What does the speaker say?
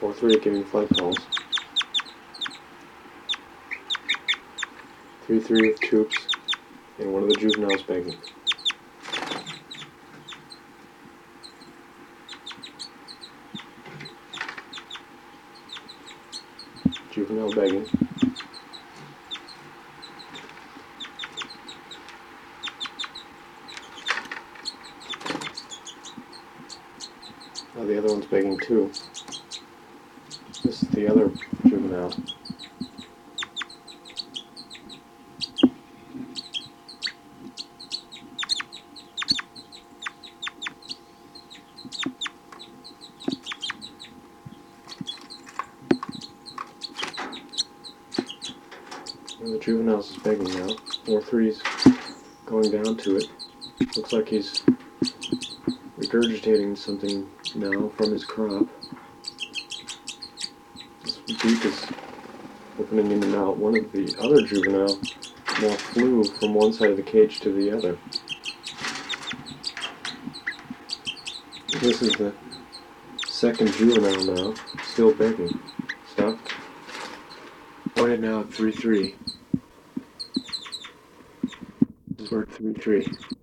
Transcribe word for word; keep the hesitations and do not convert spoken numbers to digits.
four three giving flight calls. three three with troops, and one of the juveniles begging. Juvenile begging. Oh, the other one's begging too. This is the other juvenile. And the juveniles is begging now. four three's going down to it. Looks like he's regurgitating something now from his crop. His beak is opening in and out. One of the other juvenile more flew from one side of the cage to the other. This is the second juvenile now, still begging. Stop. Pointed now at three three. This is bird three three.